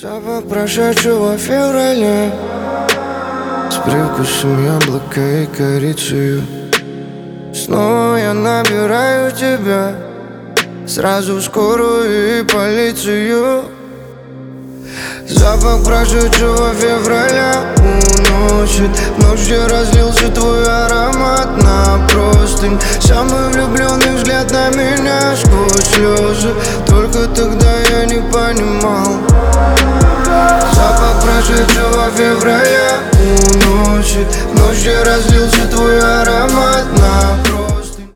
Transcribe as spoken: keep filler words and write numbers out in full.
Запах прошедшего февраля с привкусом яблока и корицы. Снова я набираю тебя, сразу в скорую и полицию. Запах прошедшего февраля уносит ночь, где разлился твой аромат на простынь. Самый влюбленный взгляд на меня сквозь слезы. Только тогда я не понимал. Запах прошедшего февраля уносит ночь, где разлился